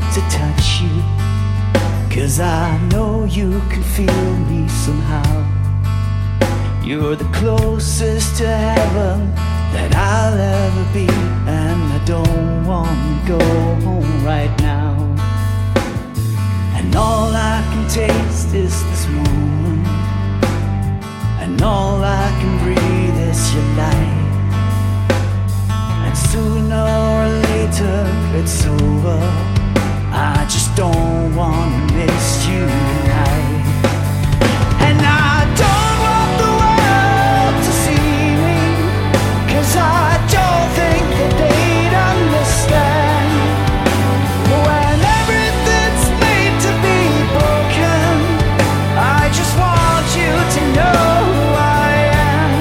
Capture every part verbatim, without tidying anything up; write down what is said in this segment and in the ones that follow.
to touch you, 'cause I know you can feel me somehow. You're the closest to heaven that I'll ever be, and I don't want to go home right now. And all I can taste is this moment, and all I can breathe is your light. And sooner or later it's over, I just don't want to miss you tonight. And I don't want the world to see me, 'cause I don't think that they'd understand. When everything's made to be broken, I just want you to know who I am.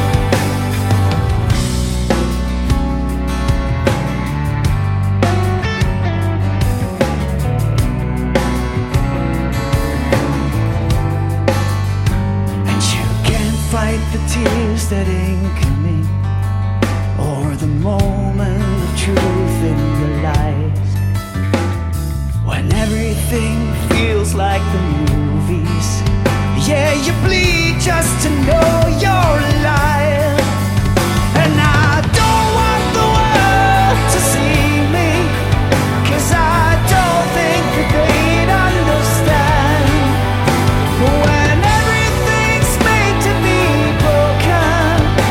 And you can't fight the tears that ain't coming, or the moment of truth in your life. When everything feels like the movies, yeah, you bleed just to know you're alive. And I don't want the world to see me, 'cause I don't think that they'd understand. When everything's made to be broken,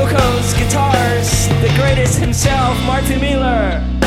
vocals, guitars, the greatest himself, Martin Miller.